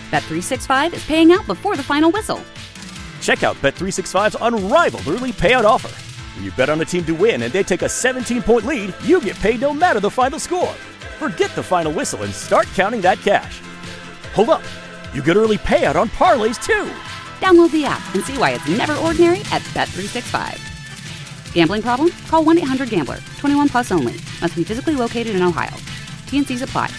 Bet365 is paying out before the final whistle. Check out Bet365's unrivaled early payout offer. When you bet on a team to win and they take a 17-point lead, you get paid no matter the final score. Forget the final whistle and start counting that cash. Hold up. You get early payout on parlays, too. Download the app and see why it's never ordinary at Bet365. Gambling problem? Call 1-800-GAMBLER. 21 plus only. Must be physically located in Ohio. T&Cs apply.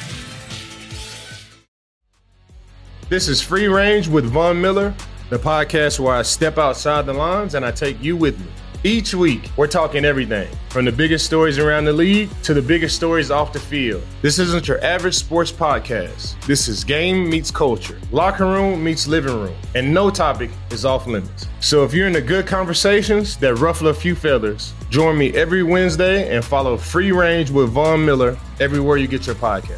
This is Free Range with Von Miller, the podcast where I step outside the lines and I take you with me. Each week, we're talking everything from the biggest stories around the league to the biggest stories off the field. This isn't your average sports podcast. This is game meets culture, locker room meets living room, and no topic is off limits. So if you're into good conversations that ruffle a few feathers, join me every Wednesday and follow Free Range with Von Miller everywhere you get your podcast.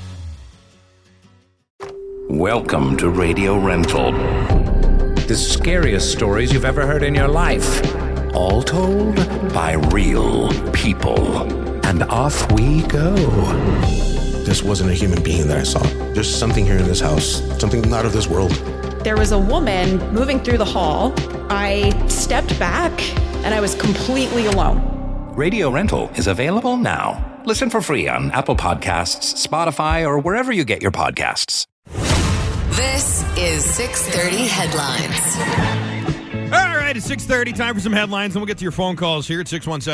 Welcome to Radio Rental. The scariest stories you've ever heard in your life. All told by real people. And off we go. This wasn't a human being that I saw. There's something here in this house, something not of this world. There was a woman moving through the hall. I stepped back and I was completely alone. Radio Rental is available now. Listen for free on Apple Podcasts, Spotify, or wherever you get your podcasts. This is 630 Headlines. All right, it's 6:30. Time for some headlines, and we'll get to your phone calls here at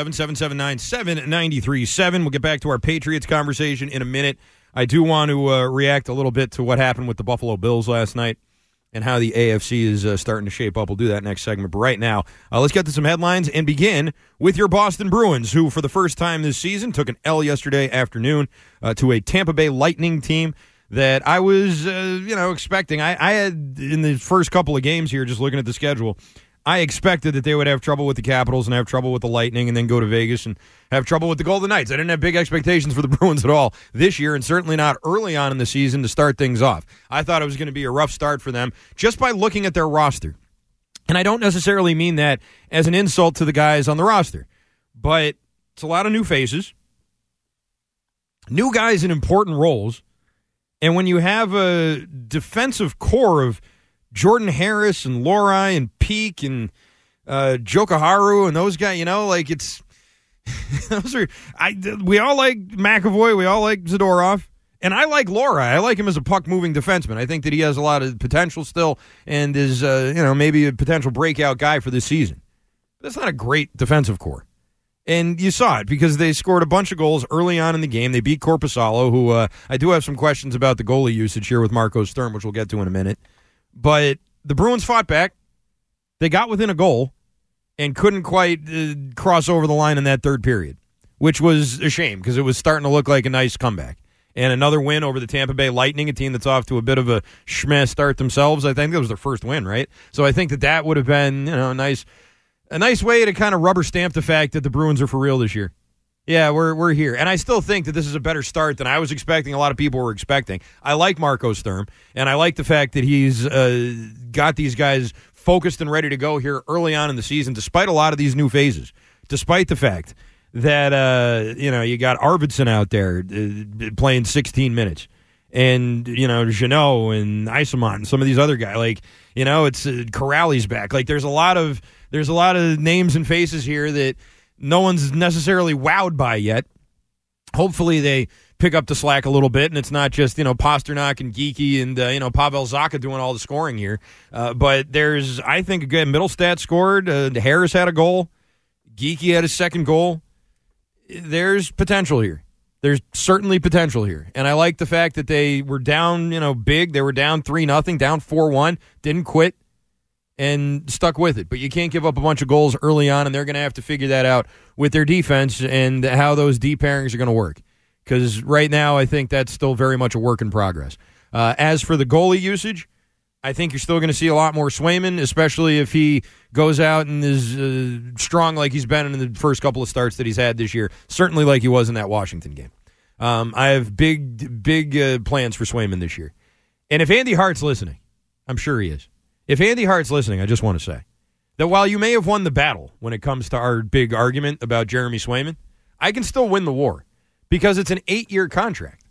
617-779-7937. We'll get back to our Patriots conversation in a minute. I do want to react a little bit to what happened with the Buffalo Bills last night and how the AFC is starting to shape up. We'll do that next segment. But right now, let's get to some headlines and begin with your Boston Bruins, who for the first time this season took an L yesterday afternoon to a Tampa Bay Lightning team that I was, expecting. I had, in the first couple of games here, just looking at the schedule, I expected that they would have trouble with the Capitals and have trouble with the Lightning and then go to Vegas and have trouble with the Golden Knights. I didn't have big expectations for the Bruins at all this year, and certainly not early on in the season to start things off. I thought it was going to be a rough start for them just by looking at their roster. And I don't necessarily mean that as an insult to the guys on the roster, but it's a lot of new faces, new guys in important roles. And when you have a defensive core of Jordan Harris and Lohrei and Peak and Jokiharju and those guys, it's those are we all like McAvoy, we all like Zadorov, and I like Lohrei. I like him as a puck-moving defenseman. I think that he has a lot of potential still and is maybe a potential breakout guy for this season. That's not a great defensive core. And you saw it because they scored a bunch of goals early on in the game. They beat Korpisalo, who I do have some questions about the goalie usage here with Marco Sturm, which we'll get to in a minute. But the Bruins fought back. They got within a goal and couldn't quite cross over the line in that third period, which was a shame because it was starting to look like a nice comeback. And another win over the Tampa Bay Lightning, a team that's off to a bit of a schmeh start themselves. I think that was their first win, right? So I think that would have been a nice way to kind of rubber stamp the fact that the Bruins are for real this year. Yeah, we're here. And I still think that this is a better start than I was expecting, a lot of people were expecting. I like Marco Sturm, and I like the fact that he's got these guys focused and ready to go here early on in the season, despite a lot of these new phases, despite the fact that, you got Arvidsson out there playing 16 minutes, and, Jeannot and Isamont and some of these other guys. It's Corrali's back. There's a lot of names and faces here that no one's necessarily wowed by yet. Hopefully they pick up the slack a little bit, and it's not just, Pasternak and Geeky and, Pavel Zacha doing all the scoring here. But there's, I think, again, Middlestat scored. Harris had a goal. Geeky had his second goal. There's potential here. There's certainly potential here. And I like the fact that they were down, big. They were down 3-0, down 4-1, didn't quit, and stuck with it. But you can't give up a bunch of goals early on, and they're going to have to figure that out with their defense and how those deep pairings are going to work. Because right now, I think that's still very much a work in progress. As for the goalie usage, I think you're still going to see a lot more Swayman, especially if he goes out and is strong like he's been in the first couple of starts that he's had this year, certainly like he was in that Washington game. I have big plans for Swayman this year. And if Andy Hart's listening, I'm sure he is. If Andy Hart's listening, I just want to say that while you may have won the battle when it comes to our big argument about Jeremy Swayman, I can still win the war because it's an 8-year contract.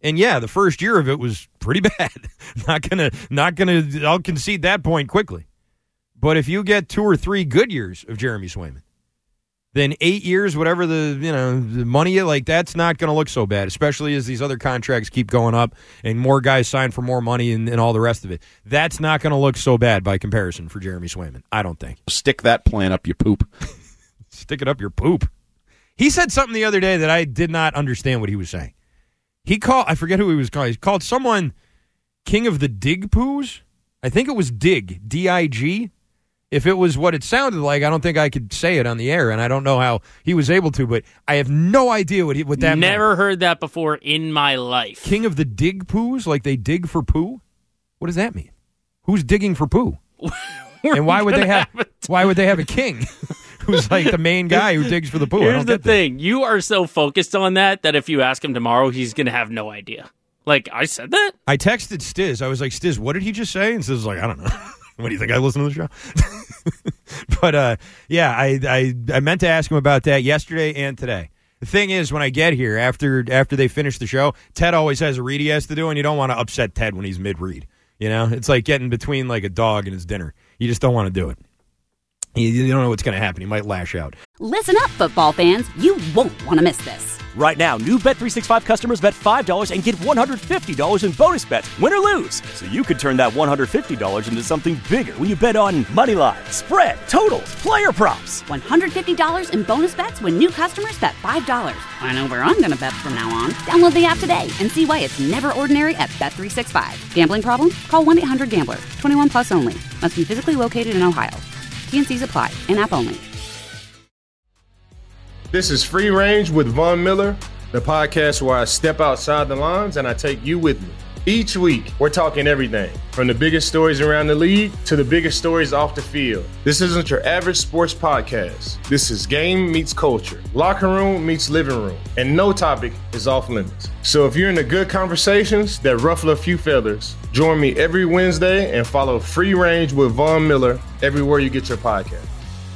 And yeah, the first year of it was pretty bad. Not gonna. I'll concede that point quickly. But if you get 2 or 3 good years of Jeremy Swayman, then 8 years, whatever the money, like that's not going to look so bad, especially as these other contracts keep going up and more guys sign for more money and all the rest of it. That's not going to look so bad by comparison for Jeremy Swayman, I don't think. Stick that plan up your poop. Stick it up your poop. He said something the other day that I did not understand what he was saying. I forget who he was calling. He called someone King of the Dig Poos. I think it was Dig, D-I-G. If it was what it sounded like, I don't think I could say it on the air, and I don't know how he was able to, but I have no idea what that meant. Never heard that before in my life. King of the Dig Poos? Like they dig for poo? What does that mean? Who's digging for poo? And why would they have a king who's like the main guy who digs for the poo? Here's the thing. You are so focused on that if you ask him tomorrow, he's going to have no idea. Like, I said that? I texted Stiz. I was like, Stiz, what did he just say? And Stiz was like, I don't know. What do you think? I listen to the show? But, yeah, I meant to ask him about that yesterday and today. The thing is, when I get here, after they finish the show, Ted always has a read he has to do, and you don't want to upset Ted when he's mid-read. You know? It's like getting between like a dog and his dinner. You just don't want to do it. You don't know what's going to happen. He might lash out. Listen up, football fans. You won't want to miss this. Right now, new Bet365 customers bet $5 and get $150 in bonus bets, win or lose. So you could turn that $150 into something bigger when you bet on money line, spread, totals, player props. $150 in bonus bets when new customers bet $5. I know where I'm going to bet from now on. Download the app today and see why it's never ordinary at Bet365. Gambling problem? Call 1-800-GAMBLER. 21 plus only. Must be physically located in Ohio. T&Cs apply. In-app only. This is Free Range with Von Miller, the podcast where I step outside the lines and I take you with me. Each week, we're talking everything from the biggest stories around the league to the biggest stories off the field. This isn't your average sports podcast. This is game meets culture, locker room meets living room, and no topic is off limits. So if you're into good conversations that ruffle a few feathers, join me every Wednesday and follow Free Range with Von Miller everywhere you get your podcast.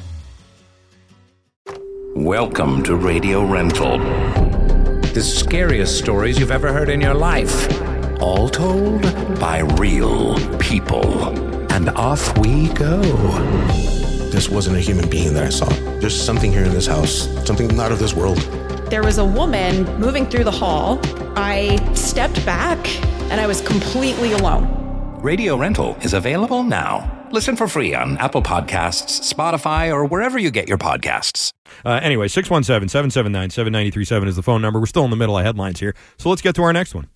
Welcome to Radio Rental. The scariest stories you've ever heard in your life. All told by real people. And off we go. This wasn't a human being that I saw. There's something here in this house, something not of this world. There was a woman moving through the hall. I stepped back and I was completely alone. Radio Rental is available now. Listen for free on Apple Podcasts, Spotify, or wherever you get your podcasts. Anyway, 617-779-7937 is the phone number. We're still in the middle of headlines here. So let's get to our next one.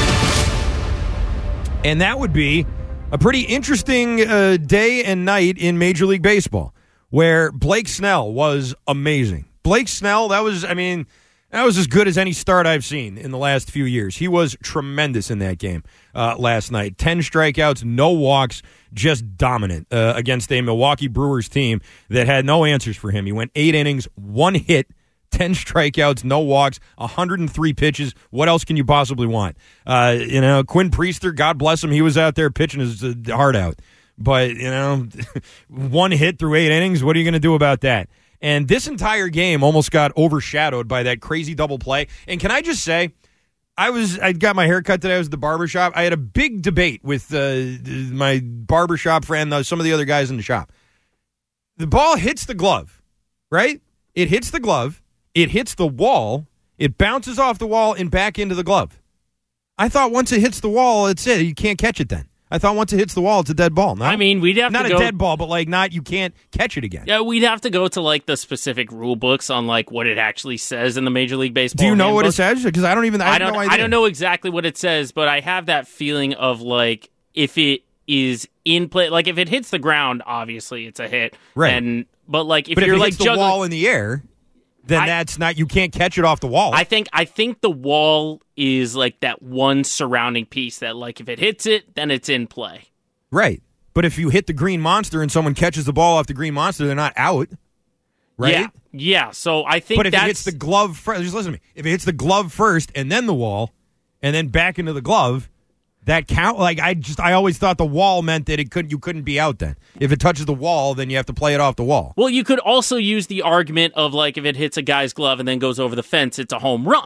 And that would be a pretty interesting day and night in Major League Baseball, where Blake Snell was amazing. Blake Snell, that was as good as any start I've seen in the last few years. He was tremendous in that game last night. 10 strikeouts, no walks, just dominant against a Milwaukee Brewers team that had no answers for him. He went 8 innings, 1 hit, 10 strikeouts, no walks, 103 pitches. What else can you possibly want? Quinn Priester, God bless him, he was out there pitching his heart out. But, 1 hit through 8 innings, what are you going to do about that? And this entire game almost got overshadowed by that crazy double play. And can I just say, I got my hair cut today. I was at the barbershop. I had a big debate with my barbershop friend, some of the other guys in the shop. The ball hits the glove, right? It hits the glove. It hits the wall. It bounces off the wall and back into the glove. I thought once it hits the wall, it's it. You can't catch it then. I thought once it hits the wall, it's a dead ball. No? I mean, we'd have not to go... Not a dead ball, but you can't catch it again. Yeah, we'd have to go to the specific rule books on what it actually says in the Major League Baseball. Do you know handbook. what it says? Because I have no idea. I don't know exactly what it says, but I have that feeling of if it is in play, if it hits the ground, obviously it's a hit, right? But if it you're hits the wall in the air, then that's not. You can't catch it off the wall. I think the wall is that one surrounding piece that if it hits it, then it's in play. Right. But if you hit the green monster and someone catches the ball off the green monster, they're not out. Right? Yeah. So I think But if it hits the glove first, just listen to me. If it hits the glove first and then the wall and then back into the glove, that count. I always thought the wall meant that you couldn't be out then. If it touches the wall, then you have to play it off the wall. Well, you could also use the argument of if it hits a guy's glove and then goes over the fence, it's a home run.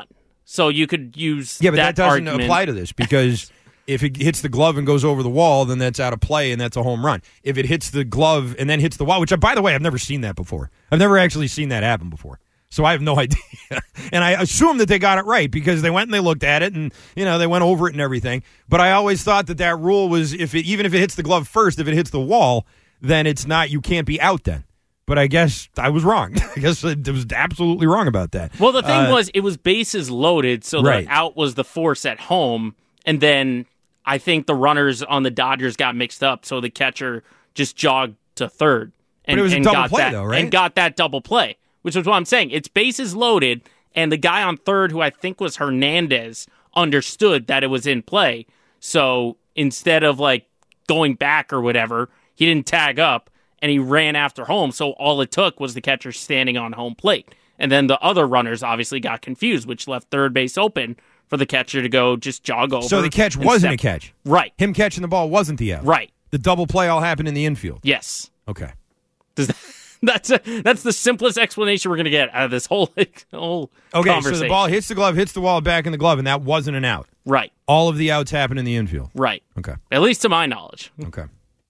So you could use but that doesn't argument. apply to this because if it hits the glove and goes over the wall, then that's out of play and that's a home run. If it hits the glove and then hits the wall, which, by the way, I've never seen that before. I've never actually seen that happen before. So I have no idea. And I assume that they got it right because they went and they looked at it and, they went over it and everything. But I always thought that rule was even if it hits the glove first, if it hits the wall, then it's not, you can't be out then. But I guess I was wrong. I guess I was absolutely wrong about that. Well, the thing was, it was bases loaded, so right. the out was the force at home. And then I think the runners on the Dodgers got mixed up, so the catcher just jogged to third. And, but it was a double got play, that, though, right? And got that double play, which is what I'm saying. It's bases loaded, and the guy on third, who I think was Hernandez, understood that it was in play. So instead of going back or whatever, he didn't tag up. And he ran after home, so all it took was the catcher standing on home plate. And then the other runners obviously got confused, which left third base open for the catcher to go just jog over. So the catch wasn't a catch? Right. Him catching the ball wasn't the out? Right. The double play all happened in the infield? Yes. Okay. That's the simplest explanation we're going to get out of this whole conversation. So the ball hits the glove, hits the wall, back in the glove, and that wasn't an out? Right. All of the outs happen in the infield? Right. Okay. At least to my knowledge. Okay.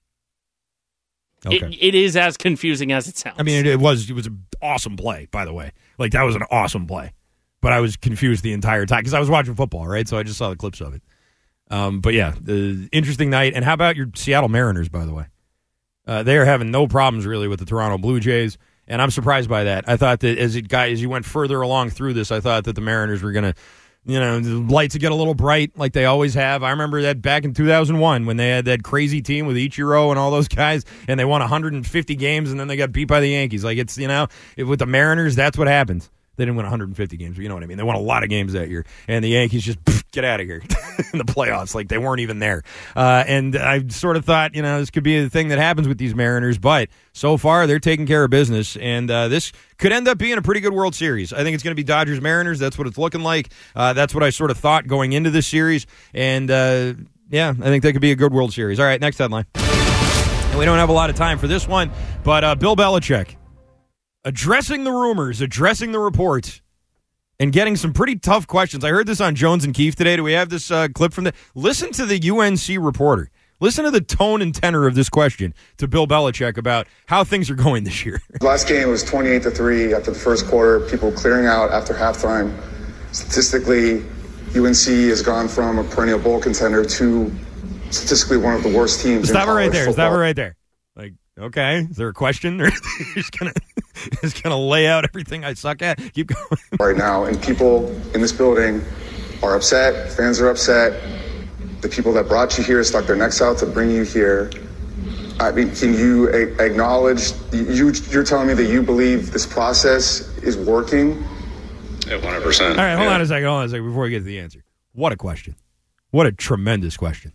It is as confusing as it sounds. I mean, it was an awesome play, by the way. That was an awesome play. But I was confused the entire time because I was watching football, right? So I just saw the clips of it. But yeah, interesting night. And how about your Seattle Mariners, by the way? They are having no problems really with the Toronto Blue Jays, and I'm surprised by that. I thought that as you went further along through this, I thought that the Mariners were going to, the lights would get a little bright like they always have. I remember that back in 2001 when they had that crazy team with Ichiro and all those guys, and they won 150 games, and then they got beat by the Yankees. It's, with the Mariners, that's what happens. They didn't win 150 games, but you know what I mean. They won a lot of games that year, and the Yankees just get out of here in the playoffs. They weren't even there. And I sort of thought, this could be the thing that happens with these Mariners, but so far they're taking care of business, and this could end up being a pretty good World Series. I think it's going to be Dodgers-Mariners. That's what it's looking like. That's what I sort of thought going into this series, and yeah, I think that could be a good World Series. All right, next headline. And we don't have a lot of time for this one, but Bill Belichick addressing the rumors, addressing the reports, and getting some pretty tough questions. I heard this on Jones and Keefe today. Do we have this clip from the... Listen to the UNC reporter. Listen to the tone and tenor of this question to Bill Belichick about how things are going this year. Last game was 28-3 after the first quarter, people clearing out after halftime. Statistically, UNC has gone from a perennial bowl contender to statistically one of the worst teams in college football. Stop it right there. Okay, is there a question? Or just gonna lay out everything I suck at? Keep going. Right now, and people in this building are upset. Fans are upset. The people that brought you here stuck their necks out to bring you here. I mean, can you acknowledge? You're telling me that you believe this process is working? Yeah, 100%. All right, hold on a second before we get to the answer. What a question! What a tremendous question!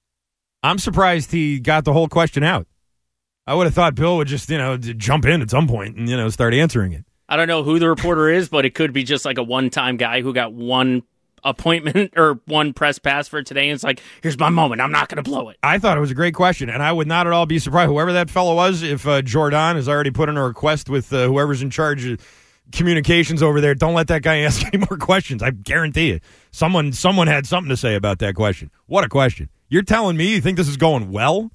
I'm surprised he got the whole question out. I would have thought Bill would just, jump in at some point and, start answering it. I don't know who the reporter is, but it could be just like a one-time guy who got one appointment or one press pass for today, and it's like, here's my moment. I'm not going to blow it. I thought it was a great question, and I would not at all be surprised. Whoever that fellow was, if Jordan has already put in a request with whoever's in charge of communications over there, don't let that guy ask any more questions. I guarantee you. Someone had something to say about that question. What a question. You're telling me you think this is going well?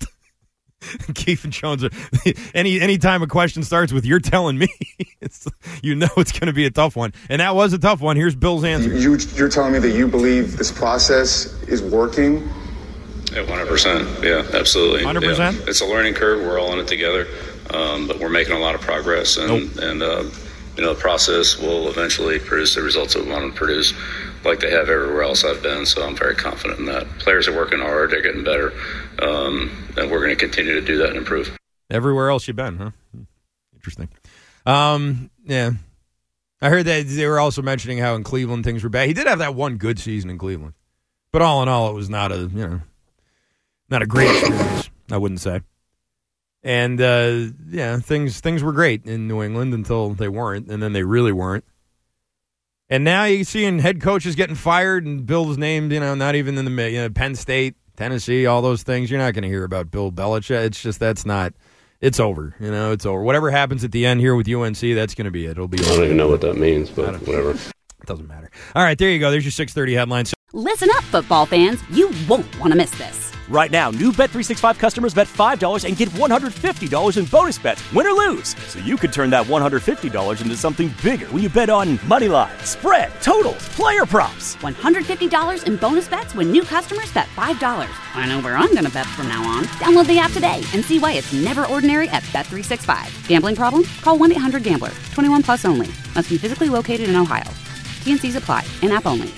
Keith and Jones, any time a question starts with "you're telling me," it's going to be a tough one, and that was a tough one. Here's Bill's answer. You're telling me that you believe this process is working? Yeah, 100%. Yeah, absolutely. 100%. Yeah. It's a learning curve. We're all in it together, but we're making a lot of progress, and the process will eventually produce the results that we want to produce, like they have everywhere else I've been. So I'm very confident in that. Players are working hard. They're getting better. And we're going to continue to do that and improve. Everywhere else you've been, huh? Interesting. Yeah. I heard that they were also mentioning how in Cleveland things were bad. He did have that one good season in Cleveland. But all in all, it was not a great experience, I wouldn't say. And, things were great in New England until they weren't, and then they really weren't. And now you're seeing head coaches getting fired, and Bill's named, not even in the Penn State, Tennessee, all those things. You're not going to hear about Bill Belichick. It's just it's over. It's over. Whatever happens at the end here with UNC, that's going to be it. It'll be over. I don't even know what that means, but whatever. It doesn't matter. All right, there you go. There's your 6:30 headlines. Listen up, football fans. You won't want to miss this. Right now, new Bet365 customers bet $5 and get $150 in bonus bets, win or lose. So you could turn that $150 into something bigger when you bet on money line, spread, totals, player props. $150 in bonus bets when new customers bet $5. I know where I'm going to bet from now on. Download the app today and see why it's never ordinary at Bet365. Gambling problem? Call 1-800-GAMBLER. 21 plus only. Must be physically located in Ohio. T&Cs apply. In-app only.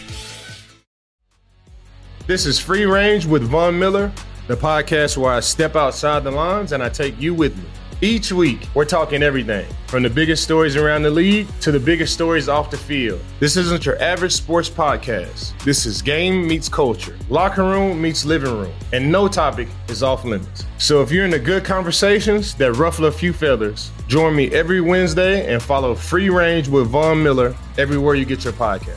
This is Free Range with Von Miller, the podcast where I step outside the lines and I take you with me. Each week, we're talking everything from the biggest stories around the league to the biggest stories off the field. This isn't your average sports podcast. This is game meets culture, locker room meets living room, and no topic is off limits. So if you're into good conversations that ruffle a few feathers, join me every Wednesday and follow Free Range with Von Miller everywhere you get your podcast.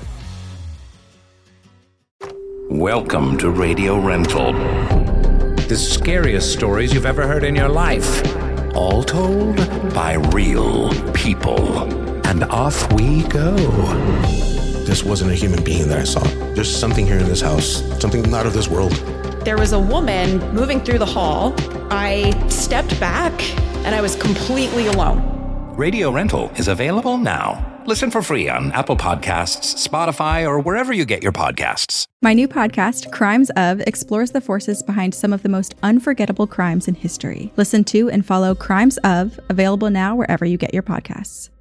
Welcome to Radio Rental. The scariest stories you've ever heard in your life. All told by real people. And off we go. This wasn't a human being that I saw. There's something here in this house, something not of this world. There was a woman moving through the hall. I stepped back and I was completely alone. Radio Rental is available now. Listen for free on Apple Podcasts, Spotify, or wherever you get your podcasts. My new podcast, Crimes Of, explores the forces behind some of the most unforgettable crimes in history. Listen to and follow Crimes Of, available now wherever you get your podcasts.